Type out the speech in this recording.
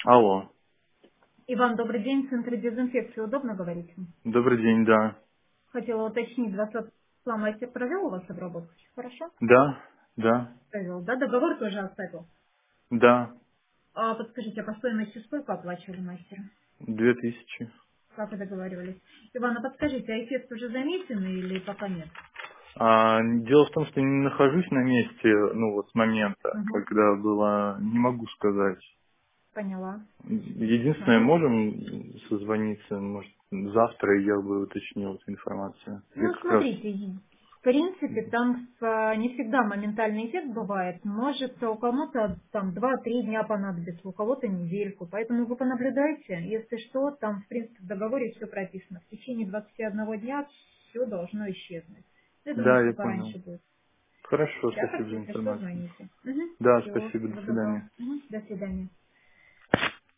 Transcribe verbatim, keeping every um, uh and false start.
Алло. Иван, добрый день. Центр дезинфекции. Удобно говорить? Добрый день, да. Хотела уточнить, двадцать мастер провел у вас обработку? Всё хорошо? Да, да, Провел, да? Договор тоже оставил. да. А подскажите, а по стоимости сколько оплачивали мастера? Две тысячи. Как вы договаривались? Иван, а подскажите, а эффект уже заметен или пока нет? А, дело в том, что не нахожусь на месте, ну вот с момента, Угу. когда было, не могу сказать. Поняла. Единственное, Ну, можем созвониться, может, завтра, и я бы уточнил эту информацию. Я Ну, как раз... смотрите, в принципе, там э, не всегда моментальный эффект бывает. Может, у кому-то там два-три дня понадобится, у кого-то недельку. Поэтому вы понаблюдайте. Если что, там, в принципе, в договоре все прописано. В течение двадцати одного дня все должно исчезнуть. Я думаю, Да, что я понял. пораньше будет. Хорошо, Да, спасибо так, за если что, информацию. звоните. Угу. Да, Все, спасибо, до всего доброго. свидания. Мгм. До свидания.